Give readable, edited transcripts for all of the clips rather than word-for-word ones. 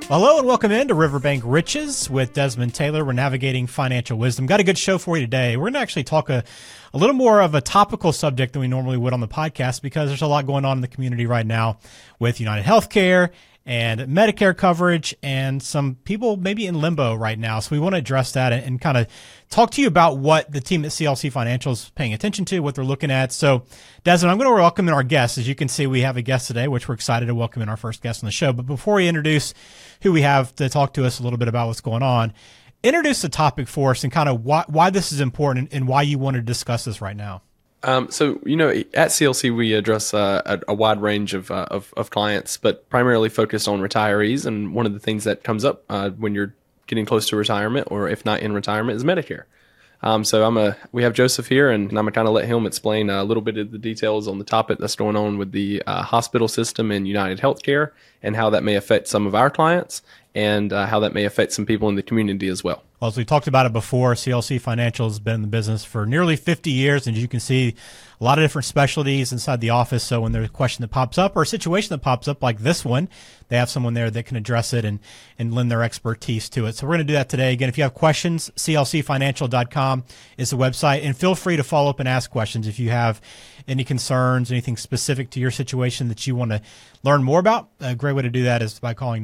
Hello and welcome into Riverbank Riches with Desmond Taylor. We're navigating financial wisdom. Got a good show for you today. We're going to actually talk a little more of a topical subject than we normally would on the podcast because there's a lot going on in the community right now with United Healthcare and Medicare coverage and some people maybe in limbo right now. So we want to address that and kind of talk to you about what the team at CLC Financial is paying attention to, what they're looking at. So, Desmond, I'm going to welcome in our guests. As you can see, we have a guest today, which we're excited to welcome in our first guest on the show. But before we introduce who we have to talk to us a little bit about what's going on, introduce the topic for us and kind of why this is important and why you want to discuss this right now. So, at CLC, we address a wide range of clients, but primarily focused on retirees. And one of the things that comes up when you're getting close to retirement, or if not in retirement, is Medicare. So we have Joseph here, and I'm going to kind of let him explain a little bit of the details on the topic that's going on with the hospital system and United Healthcare, and how that may affect some of our clients, and how that may affect some people in the community as well. Well, as we talked about it before, CLC Financial has been in the business for nearly 50 years, and you can see a lot of different specialties inside the office. So when there's a question that pops up or a situation that pops up like this one, they have someone there that can address it and lend their expertise to it. So we're going to do that today. Again, if you have questions, clcfinancial.com is the website, and feel free to follow up and ask questions if you have any concerns, anything specific to your situation that you want to learn more about. A great way to do that is by calling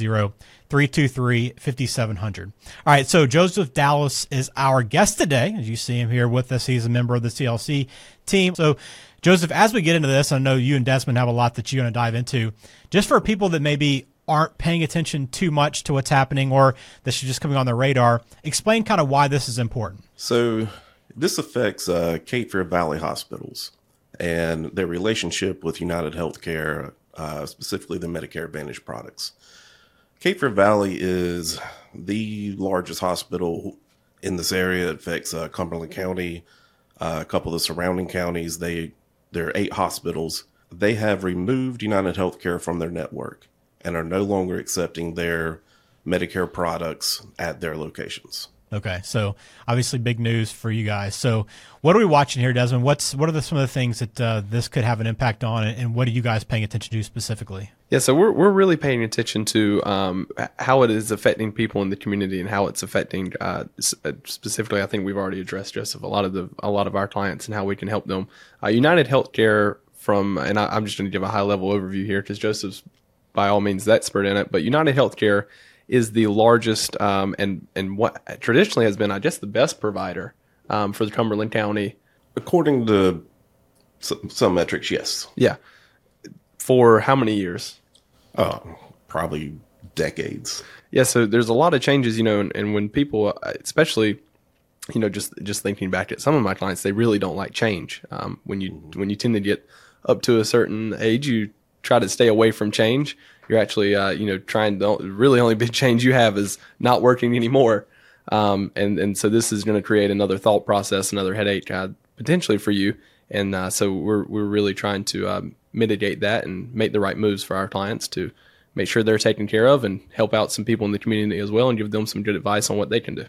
910-323-5700. All right, so Joseph Dallas is our guest today. As you see him here with us, he's a member of the CLC team. So, Joseph, as we get into this, I know you and Desmond have a lot that you're going to dive into. Just for people that maybe aren't paying attention too much to what's happening or this is just coming on their radar, explain kind of why this is important. So this affects Cape Fear Valley hospitals and their relationship with United Healthcare, specifically the Medicare Advantage products. Cape Fear Valley is the largest hospital in this area. It affects Cumberland County, a couple of the surrounding counties. There are 8 hospitals. They have removed United Healthcare from their network and are no longer accepting their Medicare products at their locations. Okay, so obviously big news for you guys. So what are we watching here, Desmond? What are some of the things that this could have an impact on, and what are you guys paying attention to specifically? Yeah, so we're really paying attention to how it is affecting people in the community and how it's affecting specifically. I think we've already addressed, Joseph, a lot of our clients and how we can help them. United Healthcare, and I'm just going to give a high level overview here because Joseph's by all means the expert in it. But United Healthcare is the largest and what traditionally has been, I guess, the best provider for the Cumberland County. According to some metrics, yes. Yeah. For how many years? Probably decades. Yeah, so there's a lot of changes, and when people, especially, just thinking back at some of my clients, they really don't like change. When you tend to get up to a certain age, you try to stay away from change. You're actually, trying to, really only big change you have is not working anymore. And so this is going to create another thought process, another headache potentially for you. And so we're really trying to mitigate that and make the right moves for our clients to make sure they're taken care of and help out some people in the community as well and give them some good advice on what they can do.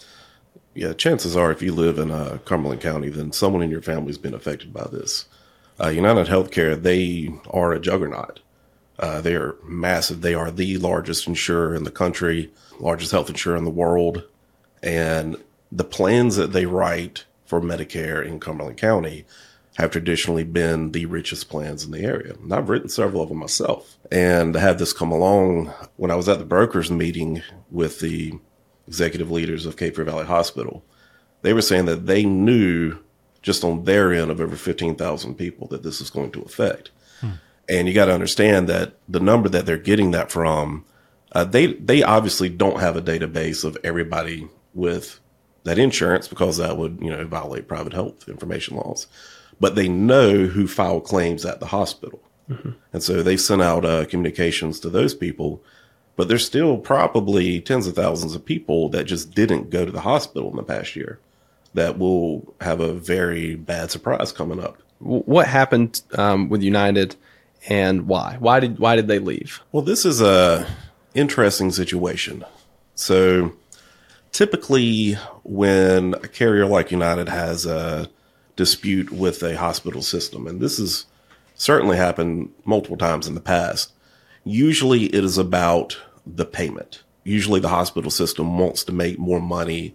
Yeah, chances are if you live in Cumberland County, then someone in your family's been affected by this. United Healthcare, they are a juggernaut. They are massive. They are the largest insurer in the country, largest health insurer in the world. And the plans that they write for Medicare in Cumberland County have traditionally been the richest plans in the area. And I've written several of them myself. And to have this come along, when I was at the brokers meeting with the executive leaders of Cape Fear Valley Hospital, they were saying that they knew just on their end of over 15,000 people that this is going to affect. And you got to understand that the number that they're getting that from, they obviously don't have a database of everybody with that insurance because that would, violate private health information laws. But they know who filed claims at the hospital. Mm-hmm. And so they sent out communications to those people. But there's still probably tens of thousands of people that just didn't go to the hospital in the past year that will have a very bad surprise coming up. What happened with United? And why? Why did they leave? Well, this is a interesting situation. So typically when a carrier like United has a dispute with a hospital system, and this has certainly happened multiple times in the past, usually it is about the payment. Usually the hospital system wants to make more money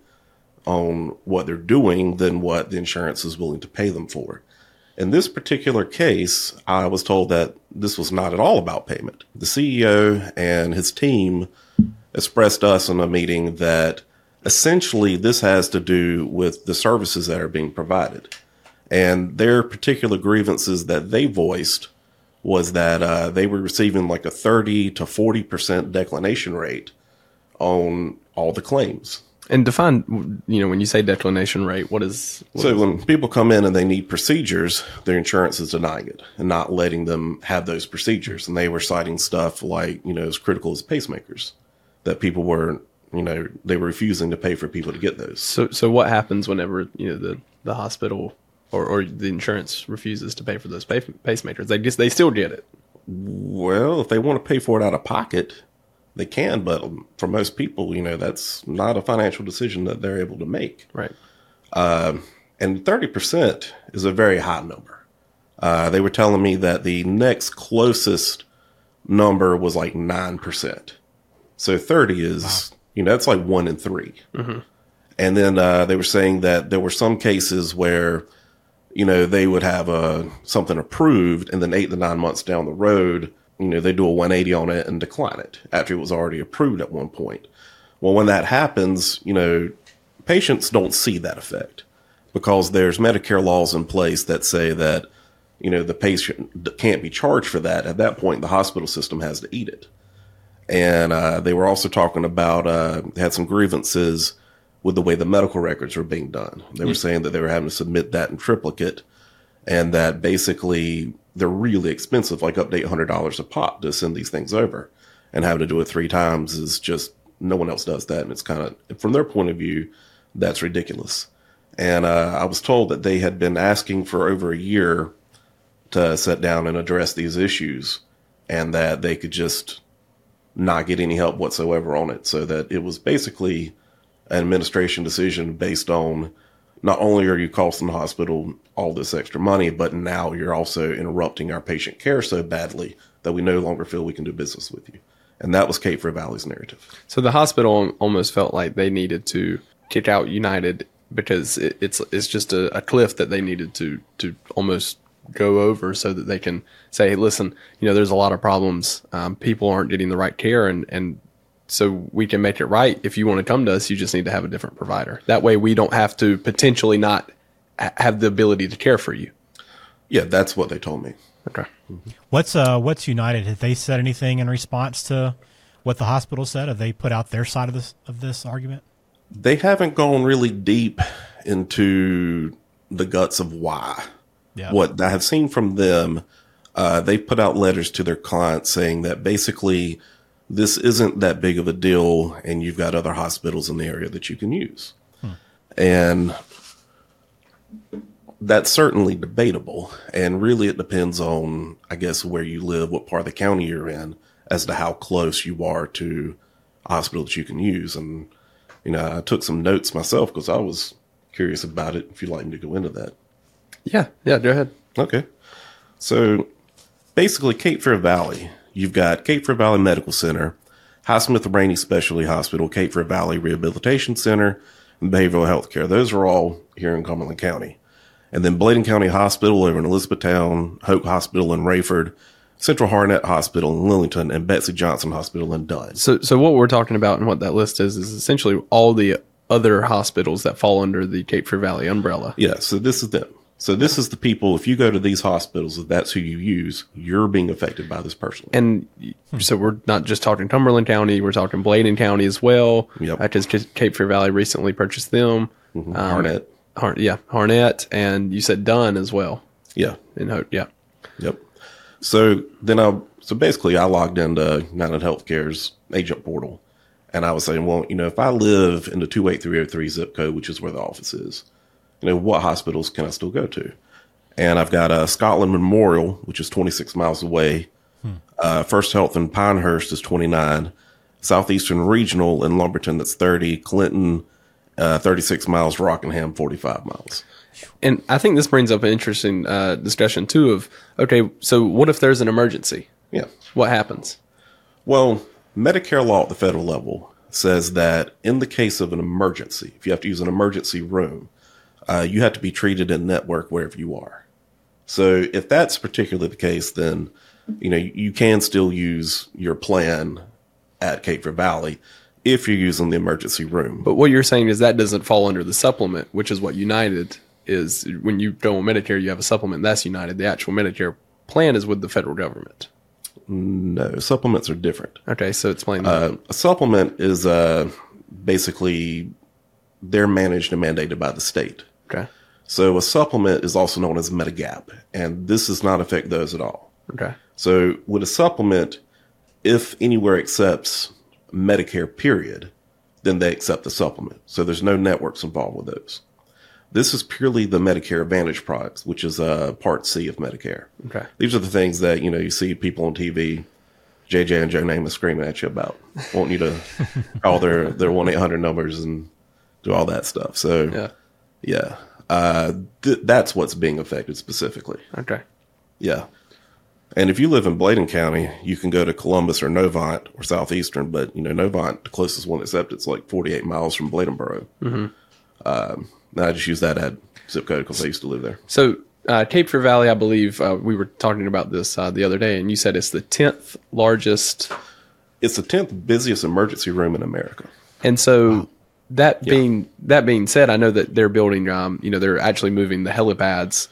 on what they're doing than what the insurance is willing to pay them for. In this particular case, I was told that this was not at all about payment. The CEO and his team expressed to us in a meeting that essentially this has to do with the services that are being provided. And their particular grievances that they voiced was that they were receiving like a 30 to 40% declination rate on all the claims. And define, when you say declination rate, what is when people come in and they need procedures, their insurance is denying it and not letting them have those procedures. And they were citing stuff like, as critical as pacemakers that people were, they were refusing to pay for people to get those. So what happens whenever, the hospital or the insurance refuses to pay for those pacemakers? They still get it. Well, if they want to pay for it out of pocket, they can, but for most people, that's not a financial decision that they're able to make. Right. And 30% is a very high number. They were telling me that the next closest number was like 9%. So 30 is, that's like 1 in 3. Mm-hmm. And then they were saying that there were some cases where, they would have something approved, and then 8 to 9 months down the road, they do a 180 on it and decline it after it was already approved at one point. Well, when that happens, patients don't see that effect because there's Medicare laws in place that say that, the patient can't be charged for that. At that point, the hospital system has to eat it. And they were also talking about, had some grievances with the way the medical records were being done. They were saying that they were having to submit that in triplicate and that basically they're really expensive, like up to $800 a pop to send these things over, and having to do it 3 times is just, no one else does that. And it's kind of, from their point of view, that's ridiculous. And I was told that they had been asking for over a year to sit down and address these issues and that they could just not get any help whatsoever on it. So that it was basically an administration decision based on not only are you costing the hospital all this extra money, but now you're also interrupting our patient care so badly that we no longer feel we can do business with you. And that was Cape Fear Valley's narrative. So the hospital almost felt like they needed to kick out United because it's just a cliff that they needed to almost go over so that they can say, hey, listen, there's a lot of problems. People aren't getting the right care, and so we can make it right. If you want to come to us, you just need to have a different provider. That way we don't have to potentially not have the ability to care for you. Yeah, that's what they told me. Okay. Mm-hmm. What's United? Have they said anything in response to what the hospital said? Have they put out their side of this argument? They haven't gone really deep into the guts of why. Yeah. What I have seen from them, they put out letters to their clients saying that basically this isn't that big of a deal and you've got other hospitals in the area that you can use. And that's certainly debatable. And really it depends on, I guess, where you live, what part of the county you're in, as to how close you are to a hospital that you can use. And, I took some notes myself because I was curious about it, if you'd like me to go into that. Yeah, go ahead. Okay. So basically Cape Fear Valley, you've got Cape Fear Valley Medical Center, Highsmith Rainey Specialty Hospital, Cape Fear Valley Rehabilitation Center, and Behavioral Health Care. Those are all here in Cumberland County. And then Bladen County Hospital over in Elizabethtown, Hoke Hospital in Rayford, Central Harnett Hospital in Lillington, and Betsy Johnson Hospital in Dunn. So what we're talking about and what that list is essentially all the other hospitals that fall under the Cape Fear Valley umbrella. Yeah, so this is them. So this is the people, if you go to these hospitals, if that's who you use, you're being affected by this personally. And so we're not just talking Cumberland County, we're talking Bladen County as well. Yep. Because Cape Fear Valley recently purchased them. Mm-hmm. Harnett. Harnett. And you said Dunn as well. Yeah. In Hope, yeah. Yep. So then basically I logged into United Healthcare's agent portal. And I was saying, well, if I live in the 28303 zip code, which is where the office is, what hospitals can I still go to? And I've got Scotland Memorial, which is 26 miles away. First Health in Pinehurst is 29. Southeastern Regional in Lumberton, that's 30. Clinton, 36 miles. Rockingham, 45 miles. And I think this brings up an interesting discussion, too, of, okay, so what if there's an emergency? Yeah. What happens? Well, Medicare law at the federal level says that in the case of an emergency, if you have to use an emergency room, you have to be treated in network wherever you are. So if that's particularly the case, then you can still use your plan at Cape Fear Valley if you're using the emergency room. But what you're saying is that doesn't fall under the supplement, which is what United is. When you go on Medicare, you have a supplement. That's United. The actual Medicare plan is with the federal government. No, supplements are different. Okay, so explain that. A supplement is basically they're managed and mandated by the state. Okay. So a supplement is also known as Medigap, and this does not affect those at all. Okay. So with a supplement, if anywhere accepts Medicare period, then they accept the supplement. So there's no networks involved with those. This is purely the Medicare Advantage products, which is Part C of Medicare. Okay. These are the things that, you see people on TV, JJ and Joe Namath screaming at you about, wanting you to call their 1-800 numbers and do all that stuff. So, yeah. That's what's being affected specifically. Okay. Yeah. And if you live in Bladen County, you can go to Columbus or Novant or Southeastern, but, Novant, the closest one except it's like 48 miles from Bladenboro. Mm-hmm. I just use that zip code because I used to live there. So Cape Fear Valley, I believe we were talking about this the other day, and you said it's the 10th largest. It's the 10th busiest emergency room in America. And so that being said, I know that they're building, they're actually moving the helipads.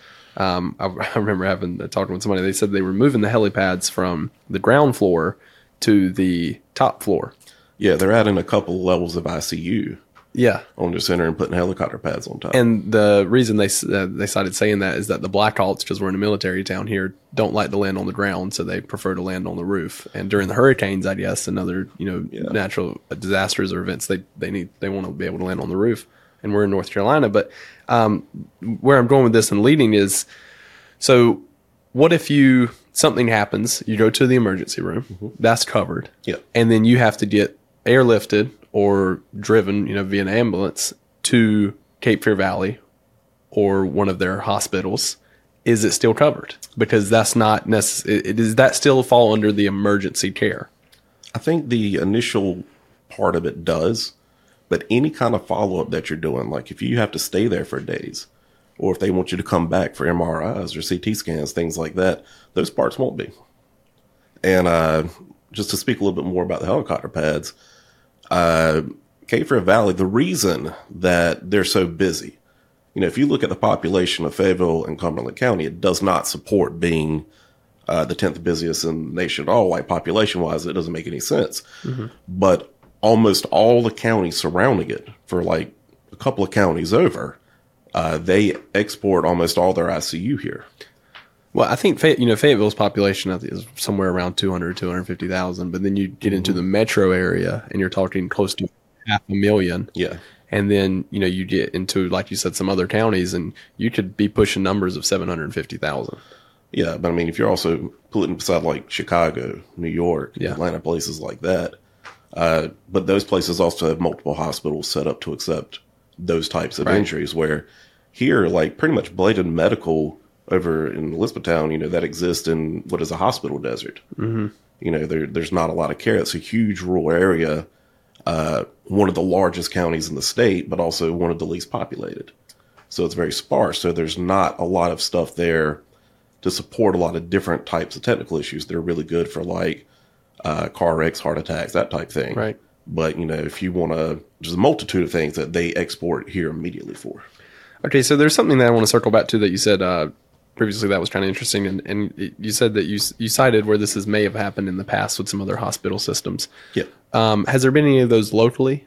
I remember talking with somebody. They said they were moving the helipads from the ground floor to the top floor. Yeah, they're adding a couple levels of ICU. Yeah, on the center and putting helicopter pads on top. And the reason they started saying that is that the Black Hawks, because we're in a military town here, don't like to land on the ground, so they prefer to land on the roof. And during the hurricanes, I guess, and other natural disasters or events, they want to be able to land on the roof. And we're in North Carolina, but where I'm going with this and leading is, so what if something happens, you go to the emergency room, that's covered, and then you have to get airlifted or driven, via an ambulance to Cape Fear Valley or one of their hospitals, is it still covered? Because that's not necessary. Does that still fall under the emergency care? I think the initial part of it does, but any kind of follow-up that you're doing, like if you have to stay there for days, or if they want you to come back for MRIs or CT scans, things like that, those parts won't be. And just to speak a little bit more about the helicopter pads, Cape Fear Valley, the reason that they're so busy, if you look at the population of Fayetteville and Cumberland County, it does not support being the 10th busiest in the nation at all. Like population-wise, it doesn't make any sense. Mm-hmm. But almost all the counties surrounding it, for like a couple of counties over, they export almost all their ICU here. Well, I think Fayetteville's population is somewhere around 250,000, but then you get into the metro area and you're talking close to 500,000. Yeah. And then, you get into, like you said, some other counties and you could be pushing numbers of 750,000. Yeah, but I mean, if you're also putting beside like Chicago, New York, Atlanta, places like that, but those places also have multiple hospitals set up to accept those types of injuries, where here, like pretty much Bladen Medical over in Elizabethtown, that exists in what is a hospital desert. Mm-hmm. There's not a lot of care. It's a huge rural area, one of the largest counties in the state, but also one of the least populated. So it's very sparse. So there's not a lot of stuff there to support a lot of different types of technical issues. They're really good for like car wrecks, heart attacks, that type thing. Right. But, if you want to, there's a multitude of things that they export here immediately for. Okay, so there's something that I want to circle back to that you said previously that was kind of interesting, and you said that you cited where this may have happened in the past with some other hospital systems. Yeah. Has there been any of those locally?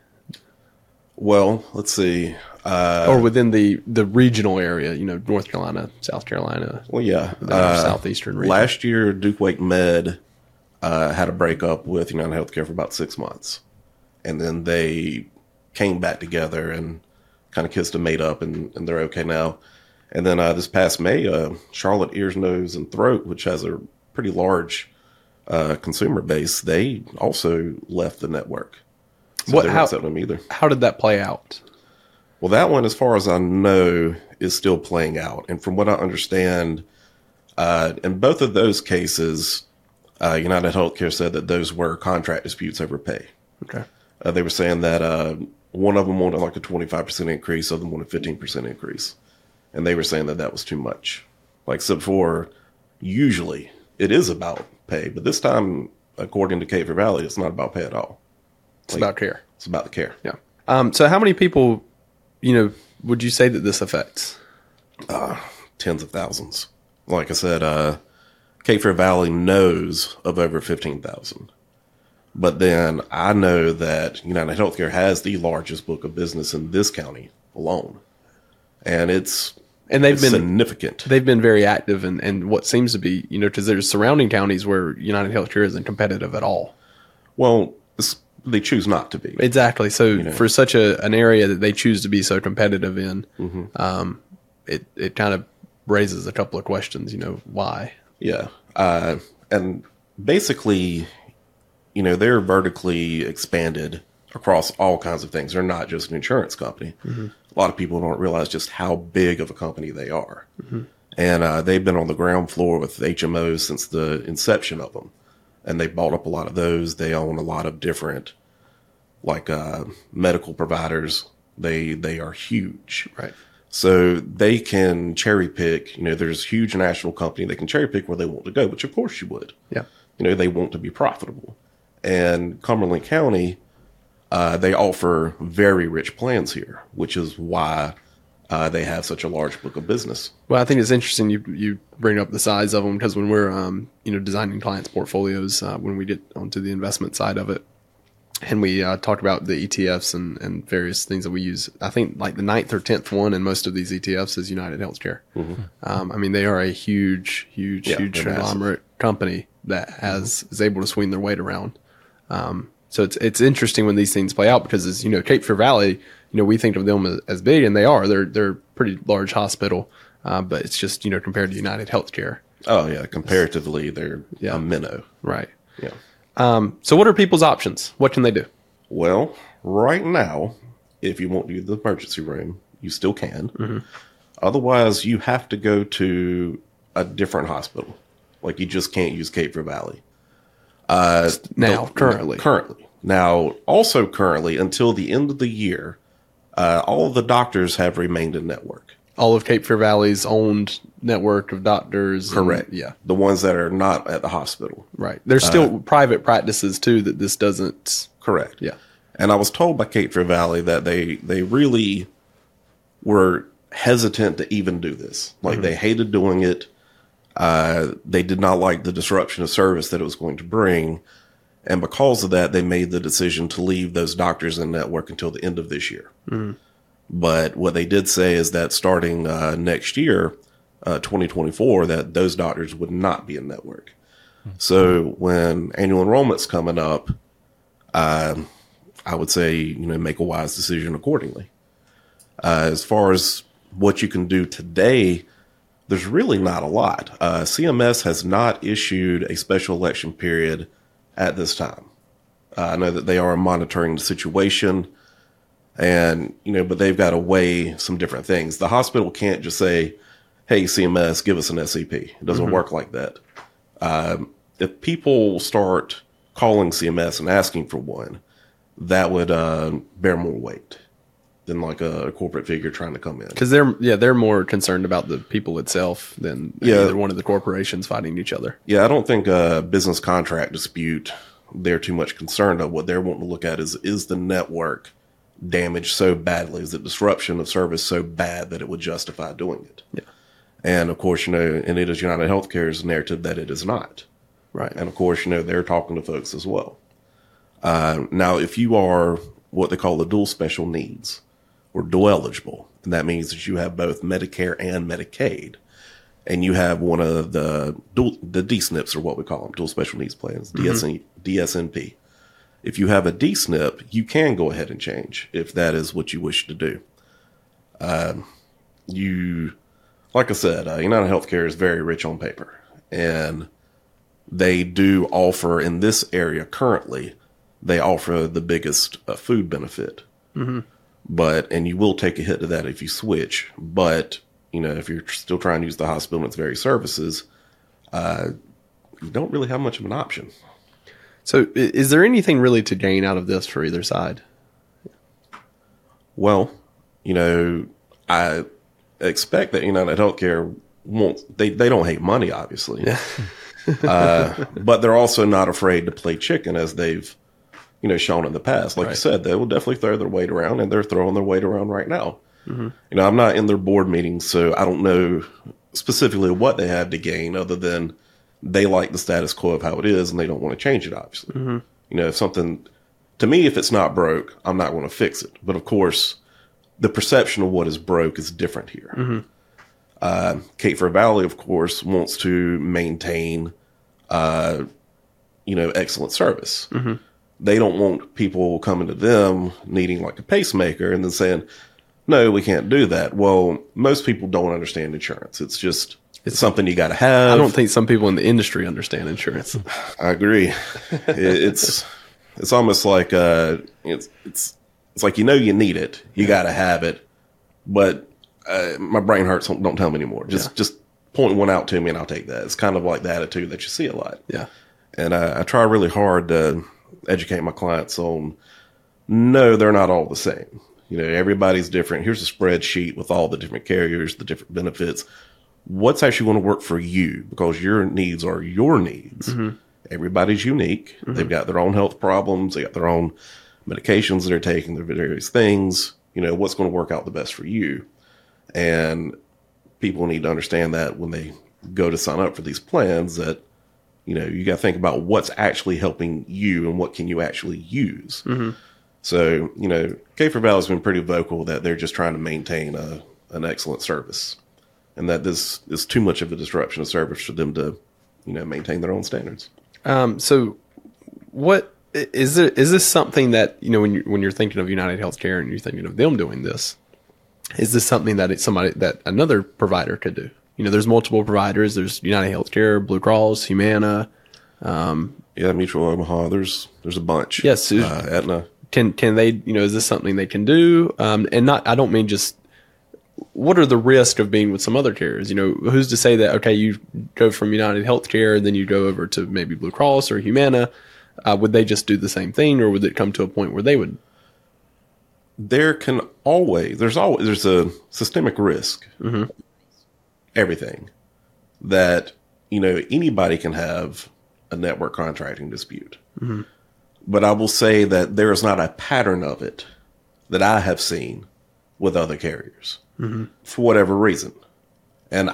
Well, let's see. Or within the regional area, North Carolina, South Carolina. Well, yeah. Southeastern region. Last year, Duke Wake Med had a breakup with United Healthcare for about 6 months. And then they came back together and kind of kissed and made up, and they're okay now. And then this past May, Charlotte Ears, Nose, and Throat, which has a pretty large consumer base, they also left the network. So they're not accepting them either. How did that play out? Well, that one, as far as I know, is still playing out. And from what I understand, in both of those cases, United Healthcare said that those were contract disputes over pay. Okay. They were saying that one of them wanted like a 25% increase, other them wanted 15% increase. And they were saying that that was too much. Like I said before, usually it is about pay, but this time, according to Cape Fear Valley, it's not about pay at all. It's about care. It's about the care. Yeah. So how many people, would you say that this affects? Tens of thousands. Like I said, Cape Fear Valley knows of over 15,000. But then I know that United Healthcare has the largest book of business in this county alone. And it's been significant. They've been very active in what seems to be, because there's surrounding counties where United Healthcare isn't competitive at all. Well, they choose not to be. Exactly. So for such an area that they choose to be so competitive in, it kind of raises a couple of questions, why? Yeah. And basically, they're vertically expanded across all kinds of things. They're not just an insurance company. A lot of people don't realize just how big of a company they are. And they've been on the ground floor with HMOs since the inception of them. And they bought up a lot of those. They own a lot of different, medical providers. They are huge. Right. So they can cherry pick, there's a huge national company. They can cherry pick where they want to go, which of course you would. Yeah. They want to be profitable. And Cumberland County, they offer very rich plans here, which is why they have such a large book of business. Well, I think it's interesting you bring up the size of them, because when we're designing clients' portfolios, when we get onto the investment side of it, and we talk about the ETFs and various things that we use, I think like the 9th or 10th one in most of these ETFs is United Healthcare. They are a huge conglomerate company that is able to swing their weight around. So it's interesting when these things play out, because as Cape Fear Valley, we think of them as big, and they are. They're a pretty large hospital, but it's just compared to United Healthcare. Oh yeah, comparatively they're a minnow. Right. Yeah. So what are people's options? What can they do? Well, right now, if you want to use the emergency room, you still can. Otherwise, you have to go to a different hospital. Like, you just can't use Cape Fear Valley. Currently. Now, also currently, until the end of the year, all of the doctors have remained in network. All of Cape Fear Valley's owned network of doctors. Correct. Yeah. The ones that are not at the hospital. Right. There's still private practices, too, that this doesn't. Correct. Yeah. And I was told by Cape Fear Valley that they really were hesitant to even do this. Like, they hated doing it. They did not like the disruption of service that it was going to bring. And because of that, they made the decision to leave those doctors in network until the end of this year. But what they did say is that starting next year, 2024, that those doctors would not be in network. So when annual enrollment's coming up, I would say, make a wise decision accordingly. As far as what you can do today, there's really not a lot. CMS has not issued a special election period at this time. I know that they are monitoring the situation, and, but they've got to weigh some different things. The hospital can't just say, hey, CMS, give us an SEP. It doesn't work like that. If people start calling CMS and asking for one, that would bear more weight than like a corporate figure trying to come in. Because they're more concerned about the people itself than either one of the corporations fighting each other. Yeah, I don't think a business contract dispute, they're too much concerned of. What they're wanting to look at is the network damaged so badly? Is the disruption of service so bad that it would justify doing it? Yeah. And of course, and it is United Healthcare's narrative that it is not. Right. And of course, they're talking to folks as well. Now, if you are what they call the dual special needs or dual eligible, and that means that you have both Medicare and Medicaid, and you have one of the DSNPs, or what we call them, dual special needs plans, DSNP. If you have a DSNP, you can go ahead and change if that is what you wish to do. Like I said, United Healthcare is very rich on paper, and they do offer in this area currently, they offer the biggest food benefit. And you will take a hit to that if you switch. But, if you're still trying to use the hospital and its various services, you don't really have much of an option. So is there anything really to gain out of this for either side? Well, I expect that United Healthcare they don't hate money, obviously. Yeah. But they're also not afraid to play chicken, as they've, shown in the past. Like you said, they will definitely throw their weight around, and they're throwing their weight around right now. Mm-hmm. I'm not in their board meetings, so I don't know specifically what they have to gain other than they like the status quo of how it is, and they don't want to change it, obviously. Mm-hmm. If something, to me, if it's not broke, I'm not going to fix it. But of course, the perception of what is broke is different here. Mm-hmm. Cape Fear Valley, of course, wants to maintain, excellent service. Mm-hmm. They don't want people coming to them needing like a pacemaker and then saying, no, we can't do that. Well, most people don't understand insurance. It's something you got to have. I don't think some people in the industry understand insurance. I agree. It's almost like it's like you need it. You got to have it. But my brain hurts. Don't tell me anymore. Just point one out to me and I'll take that. It's kind of like the attitude that you see a lot. Yeah. And I try really hard to educate my clients on, no, they're not all the same. Everybody's different. Here's a spreadsheet with all the different carriers, the different benefits. What's actually going to work for you? Because your needs are your needs. Mm-hmm. Everybody's unique. Mm-hmm. They've got their own health problems. They got their own medications that they're taking, their various things. What's going to work out the best for you? And people need to understand that when they go to sign up for these plans, that you got to think about what's actually helping you and what can you actually use. Mm-hmm. So, Cape Fear Valley has been pretty vocal that they're just trying to maintain an excellent service, and that this is too much of a disruption of service for them to, maintain their own standards. So what is this something that, when you're thinking of United Healthcare and you're thinking of them doing this, is this something that another provider could do? There's multiple providers. There's United Healthcare, Blue Cross, Humana. Mutual Omaha. There's a bunch. Yes. Aetna. Can they, is this something they can do? And I don't mean just, what are the risks of being with some other carriers? Who's to say that, okay, you go from United Healthcare, then you go over to maybe Blue Cross or Humana. Would they just do the same thing, or would it come to a point where they would? There's a systemic risk. Mm-hmm. Everything that, anybody can have a network contracting dispute. Mm-hmm. But I will say that there is not a pattern of it that I have seen with other carriers, mm-hmm. for whatever reason. And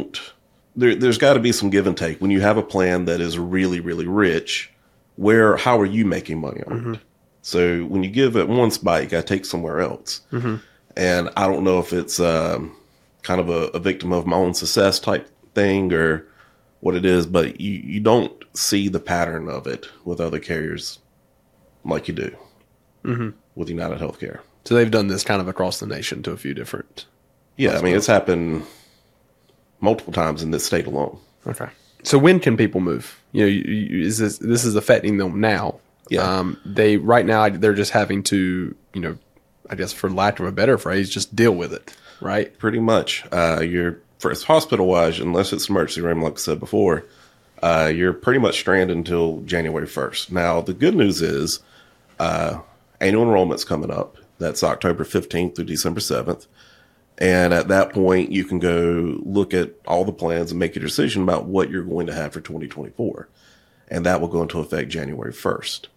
there's got to be some give and take. When you have a plan that is really, really rich, how are you making money on mm-hmm. it? So when you give it one spot, you got to take somewhere else. Mm-hmm. And I don't know if it's kind of a victim of my own success type thing or what it is, but you don't see the pattern of it with other carriers like you do mm-hmm. with United Healthcare. So they've done this kind of across the nation to a few different. Yeah, I mean, it's happened multiple times in this state alone. Okay. So when can people move? This is affecting them now. Yeah. Right now they're just having to, I guess for lack of a better phrase, just deal with it, right? Pretty much. You're first hospital-wise, unless it's emergency room, like I said before, you're pretty much stranded until January 1st. Now, the good news is annual enrollment's coming up. That's October 15th through December 7th. And at that point, you can go look at all the plans and make a decision about what you're going to have for 2024. And that will go into effect January 1st.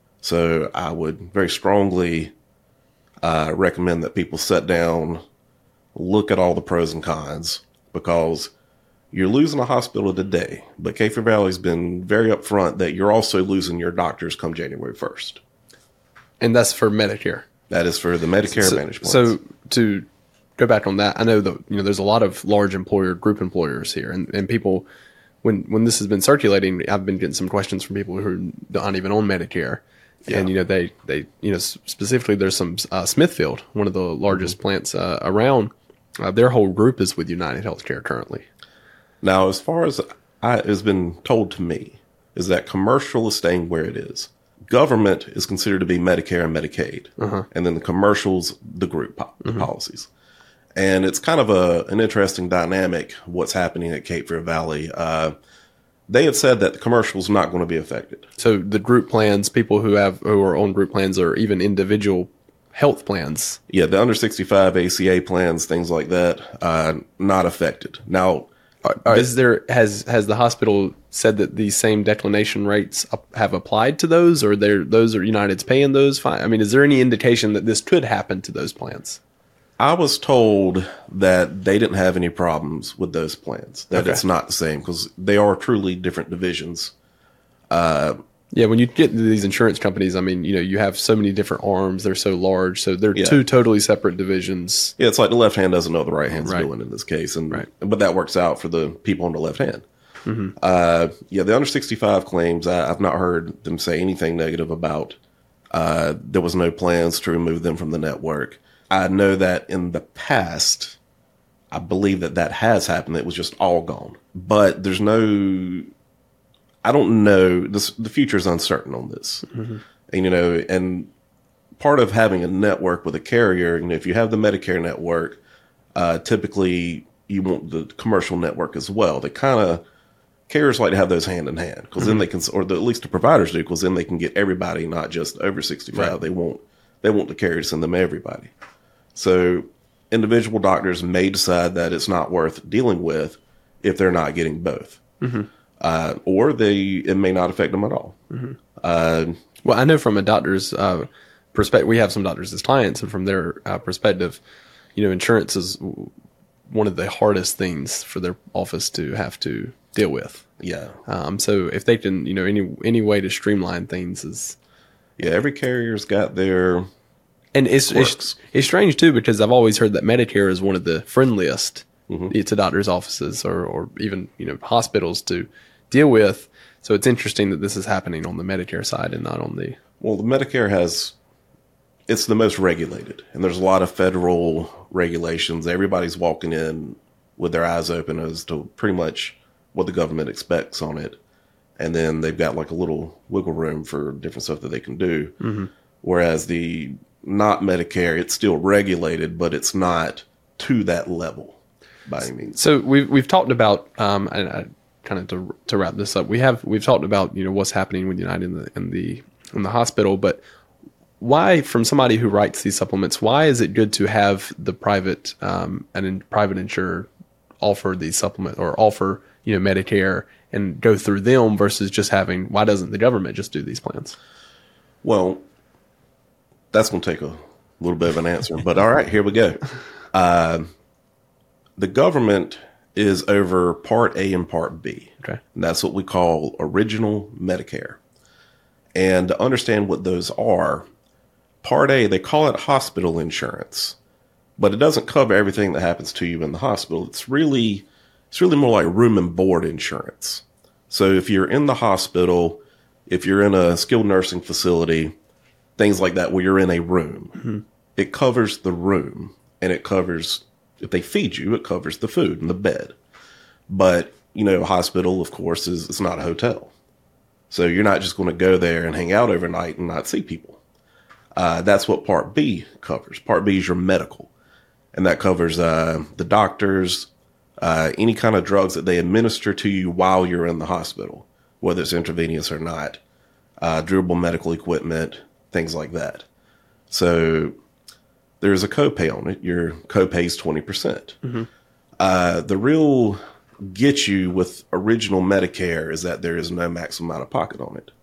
So I would very strongly recommend that people sit down, look at all the pros and cons, because you're losing a hospital today. But Cape Fear Valley's been very upfront that you're also losing your doctors come January 1st. And that's for Medicare. That is for the Medicare Advantage plans. So to go back on that, I know that there's a lot of large group employers here, and people, when this has been circulating, I've been getting some questions from people who aren't even on Medicare. Yeah. And they specifically there's some Smithfield, one of the largest mm-hmm. plants around. Their whole group is with United Healthcare currently. Now, as far as has been told to me, is that commercial is staying where it is. Government is considered to be Medicare and Medicaid, uh-huh. and then the commercials, the group mm-hmm. policies. And it's kind of an interesting dynamic what's happening at Cape Fear Valley. they had said that the commercial is not going to be affected. So the group plans, people who are on group plans, or even individual health plans. Yeah, the under 65 ACA plans, things like that, not affected. Now, Has the hospital said that these same declination rates have applied to those, or those are United's paying those? Fine. I mean, is there any indication that this could happen to those plans? I was told that they didn't have any problems with those plans, that Okay. it's not the same, because they are truly different divisions. Yeah, when you get to these insurance companies, I mean, you have so many different arms. They're so large. So they're two totally separate divisions. Yeah, it's like the left hand doesn't know what the right hand's Right. doing in this case. Right. But that works out for the people on the left hand. Yeah, the under 65 claims, I've not heard them say anything negative about. There was no plans to remove them from the network. I know that in the past, I believe that has happened. It was just all gone. But there's no, I don't know. The future is uncertain on this. And, and part of having a network with a carrier, if you have the Medicare network, typically you want the commercial network as well. They kind of, carriers like to have those hand in hand, because then they can, or at least the providers do, because then they can get everybody, not just over 65. Right. They want the carrier to send them everybody. So individual doctors may decide that it's not worth dealing with if they're not getting both. Or it may not affect them at all. Well, I know from a doctor's perspective, we have some doctors as clients, and from their perspective, insurance is one of the hardest things for their office to have to deal with. Yeah. So if they can, any way to streamline things is. Yeah, every carrier's got their. And it's strange too, because I've always heard that Medicare is one of the friendliest to doctors' offices or even hospitals to deal with. So it's interesting that this is happening on the Medicare side and not on the. Well, the Medicare it's the most regulated, and there's a lot of federal regulations. Everybody's walking in with their eyes open as to pretty much what the government expects on it, and then they've got like a little wiggle room for different stuff that they can do. Whereas the not Medicare, it's still regulated, but it's not to that level by any means. So we've talked about and I kind of to wrap this up, we've talked about what's happening with United in the hospital, but why, from somebody who writes these supplements, why is it good to have the private private insurer offer these supplements or offer Medicare and go through them versus just why doesn't the government just do these plans? Well, that's going to take a little bit of an answer, but all right, here we go. The government is over Part A and Part B. Okay. And that's what we call original Medicare. And to understand what those are, Part A, they call it hospital insurance, but it doesn't cover everything that happens to you in the hospital. It's really more like room and board insurance. So if you're in the hospital, if you're in a skilled nursing facility, things like that, where you're in a room, it covers the room, and it covers, if they feed you, it covers the food and the bed. But, a hospital, of course, it's not a hotel. So you're not just going to go there and hang out overnight and not see people. That's what Part B covers. Part B is your medical. And that covers the doctors, any kind of drugs that they administer to you while you're in the hospital, whether it's intravenous or not, durable medical equipment, things like that. So there's a copay on it. Your copay is 20%. The real get you with original Medicare is that there is no maximum out of pocket on it.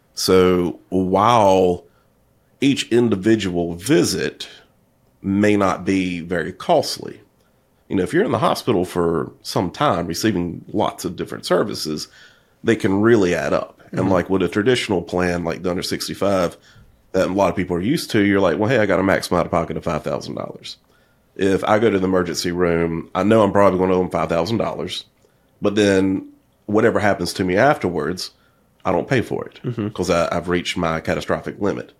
So while each individual visit may not be very costly, if you're in the hospital for some time receiving lots of different services, they can really add up. And like with a traditional plan, like the under 65, that a lot of people are used to, you're like, well, hey, I got a maximum out of pocket of $5,000. If I go to the emergency room, I know I'm probably going to owe them $5,000, but then whatever happens to me afterwards, I don't pay for it because I've reached my catastrophic limit.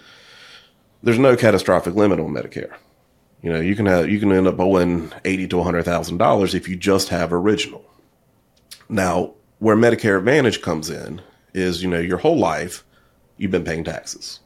There's no catastrophic limit on Medicare. You can end up owing $80,000 to $100,000 if you just have original. Now, where Medicare Advantage comes in is, your whole life you've been paying taxes,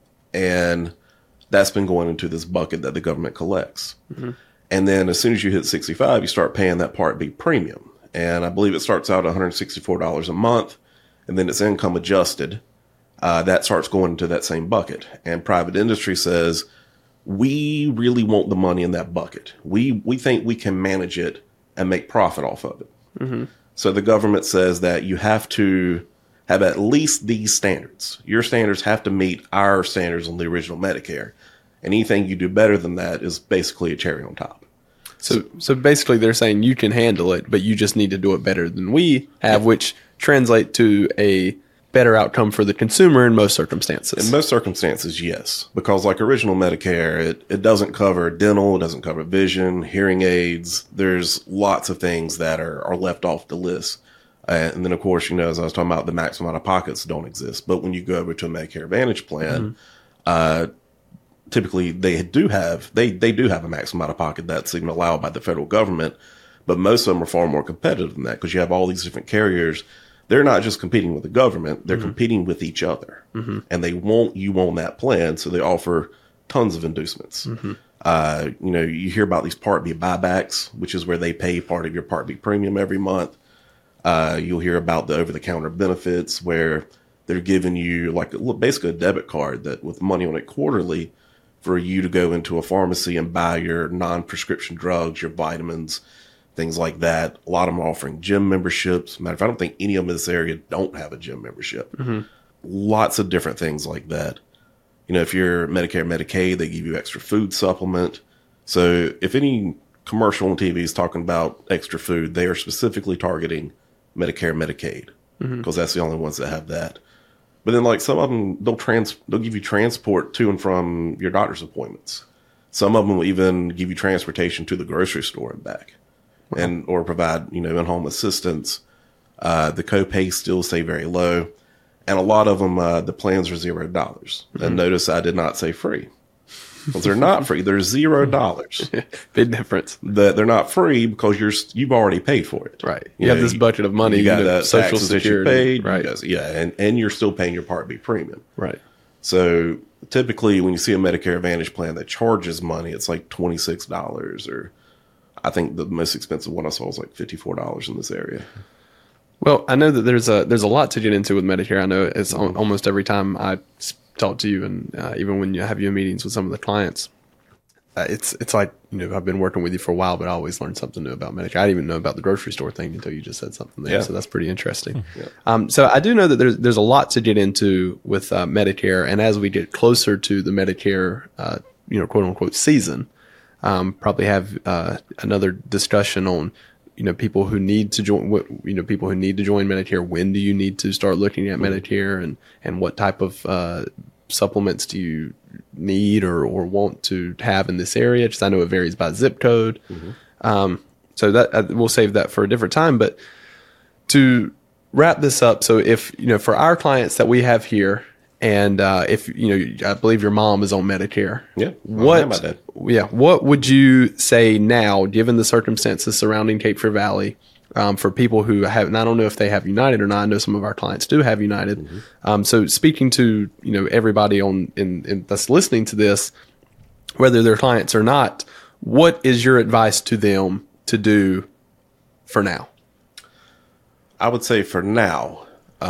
and that's been going into this bucket that the government collects. And then as soon as you hit 65, you start paying that Part B premium. and I believe it starts out at $164 a month, and then it's income adjusted. That starts going into that same bucket. And private industry says, we really want the money in that bucket. We think we can manage it and make profit off of it. Mm-hmm. So the government says that you have to have at least these standards. Your standards have to meet our standards on the original Medicare. And anything you do better than that is basically a cherry on top. So basically they're saying you can handle it, but you just need to do it better than we have, which translate to a better outcome for the consumer in most circumstances. In most circumstances, yes. Because like original Medicare, it doesn't cover dental, it doesn't cover vision, hearing aids. There's lots of things that are left off the list. And then, of course, as I was talking about, the maximum out-of-pockets don't exist. But when you go over to a Medicare Advantage plan, typically they do have a maximum out-of-pocket that's even allowed by the federal government. But most of them are far more competitive than that because you have all these different carriers. They're not just competing with the government, they're competing with each other. Mm-hmm. And they want you on that plan, so they offer tons of inducements. Mm-hmm. You hear about these Part B buybacks, which is where they pay part of your Part B premium every month. You'll hear about the over-the-counter benefits where they're giving you basically a debit card that with money on it quarterly for you to go into a pharmacy and buy your non-prescription drugs, your vitamins, things like that. A lot of them are offering gym memberships. Matter of fact, I don't think any of them in this area don't have a gym membership. Mm-hmm. Lots of different things like that. If you're Medicare, Medicaid, they give you extra food supplement. So if any commercial on TV is talking about extra food, they are specifically targeting Medicare, Medicaid, because that's the only ones that have that. But then some of them, they'll give you transport to and from your doctor's appointments. Some of them will even give you transportation to the grocery store and back. Wow. Or provide, in-home assistance. The copays still stay very low. And a lot of them, the plans are $0. Mm-hmm. And notice I did not say free. Because they're not free. They're $0. Big difference. They're not free because you've already paid for it. Right. You have this bucket of money. You got that Social that Security. you paid. Right. And you're still paying your Part B premium. Right. So typically when you see a Medicare Advantage plan that charges money, it's like $26 or I think the most expensive one I saw was like $54 in this area. Well, I know that there's a lot to get into with Medicare. I know it's almost every time I talk to you, and even when you have your meetings with some of the clients, it's like I've been working with you for a while, but I always learn something new about Medicare. I didn't even know about the grocery store thing until you just said something there. Yeah. So that's pretty interesting. Yeah. So I do know that there's a lot to get into with Medicare, and as we get closer to the Medicare, quote unquote season. Probably have another discussion on, people who need to join. People who need to join Medicare. When do you need to start looking at Medicare, and what type of supplements do you need or want to have in this area? Just I know it varies by zip code. Mm-hmm. So that we'll save that for a different time. But to wrap this up, so if for our clients that we have here. And if I believe your mom is on Medicare. Yeah. What would you say now, given the circumstances surrounding Cape Fear Valley, for people who have? And I don't know if they have United or not. I know some of our clients do have United. Mm-hmm. So speaking to everybody in that's listening to this, whether they're clients or not, what is your advice to them to do for now? I would say for now.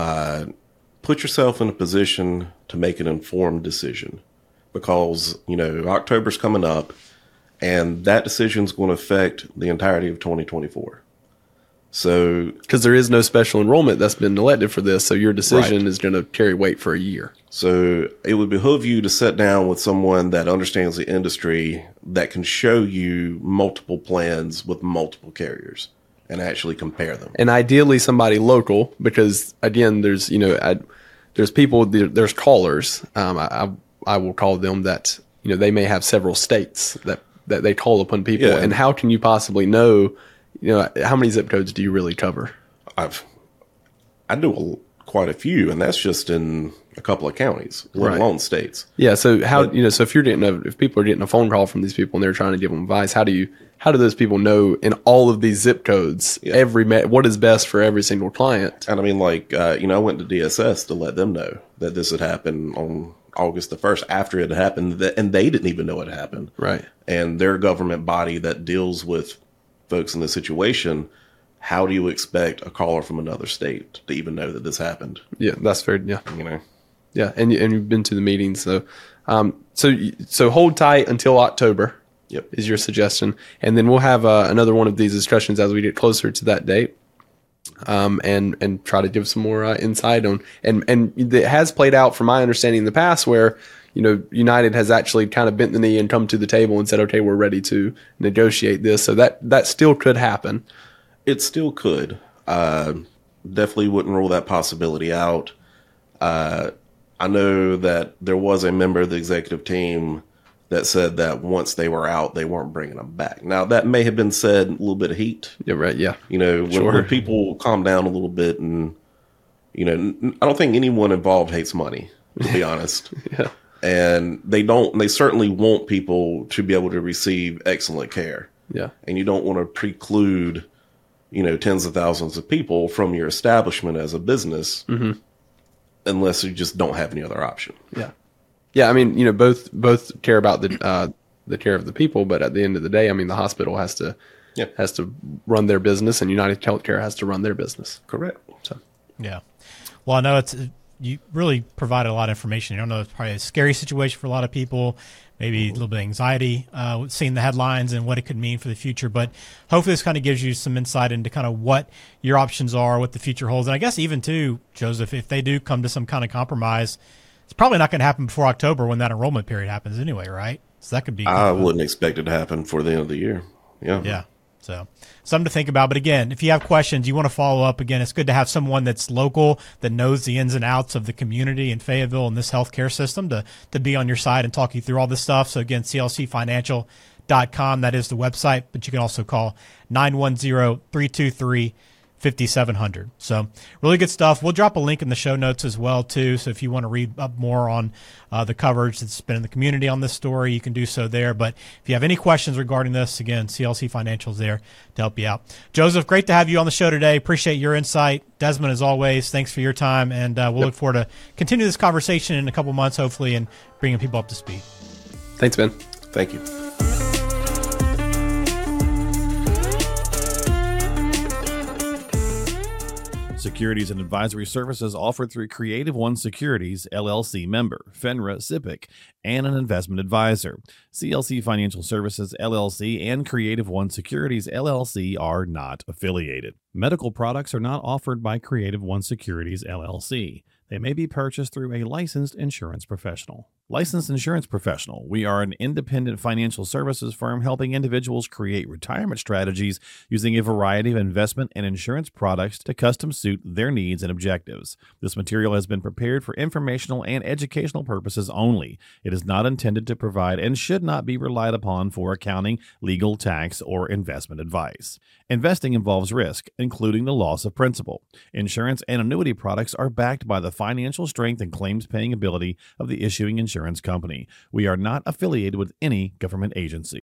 Put yourself in a position to make an informed decision because, October's coming up and that decision is going to affect the entirety of 2024. So, because there is no special enrollment that's been elected for this, so your decision is going to carry weight for a year. So it would behoove you to sit down with someone that understands the industry that can show you multiple plans with multiple carriers and actually compare them. And ideally somebody local, because again, there's people, there's callers. I will call them that, they may have several states that they call upon people. Yeah. And how can you possibly know, how many zip codes do you really cover? I do quite a few, and that's just in a couple of counties, let alone states. Yeah. So so if people are getting a phone call from these people and they're trying to give them advice, how do those people know in all of these zip codes, what is best for every single client? And I mean, I went to DSS to let them know that this had happened on August the 1st after it had happened, and they didn't even know it happened. Right. And their government body that deals with folks in this situation how do you expect a caller from another state to even know that this happened? Yeah, that's fair. Yeah. You know, Yeah. And you've been to the meetings. So, so hold tight until October. Yep. Is your suggestion. And then we'll have another one of these discussions as we get closer to that date. And try to give some more insight on, and it has played out from my understanding in the past where, United has actually kind of bent the knee and come to the table and said, okay, we're ready to negotiate this. So that still could happen. it still could. Definitely wouldn't rule that possibility out. I know that there was a member of the executive team that said that once they were out, they weren't bringing them back. Now, that may have been said in a little bit of heat. Yeah, right. Yeah. When people calm down a little bit, and, I don't think anyone involved hates money, to be honest. Yeah. And they certainly want people to be able to receive excellent care. Yeah. And you don't want to preclude, tens of thousands of people from your establishment as a business unless you just don't have any other option. Yeah. Yeah. I mean, both care about the care of the people, but at the end of the day, I mean, the hospital has to run their business, and United Healthcare has to run their business. Correct. So, yeah. Well, I know you really provided a lot of information. I know it's probably a scary situation for a lot of people, maybe a little bit of anxiety, seeing the headlines and what it could mean for the future. But hopefully this kind of gives you some insight into kind of what your options are, what the future holds. And I guess even too, Joseph, if they do come to some kind of compromise, it's probably not going to happen before October when that enrollment period happens anyway, right? So that could be. I wouldn't expect it to happen for the end of the year. Yeah. Yeah. So something to think about. But again, if you have questions, you want to follow up, again, it's good to have someone that's local, that knows the ins and outs of the community in Fayetteville and this healthcare system to be on your side and talk you through all this stuff. So again, clcfinancial.com, that is the website, but you can also call 910-323-5700. So really good stuff. We'll drop a link in the show notes as well, too. So if you want to read up more on the coverage that's been in the community on this story, you can do so there. But if you have any questions regarding this, again, CLC Financial is there to help you out. Joseph, great to have you on the show today. Appreciate your insight. Desmond, as always, thanks for your time. And we'll look forward to continue this conversation in a couple months, hopefully, and bringing people up to speed. thanks, Ben. Thank you. Securities and advisory services offered through Creative One Securities, LLC member, FINRA, SIPC, and an investment advisor. CLC Financial Services, LLC, and Creative One Securities, LLC are not affiliated. Medical products are not offered by Creative One Securities, LLC. They may be purchased through a licensed insurance professional. Licensed Insurance Professional. We are an independent financial services firm helping individuals create retirement strategies using a variety of investment and insurance products to custom suit their needs and objectives. This material has been prepared for informational and educational purposes only. It is not intended to provide and should not be relied upon for accounting, legal, tax, or investment advice. Investing involves risk, including the loss of principal. Insurance and annuity products are backed by the financial strength and claims-paying ability of the issuing insurance company. We are not affiliated with any government agency.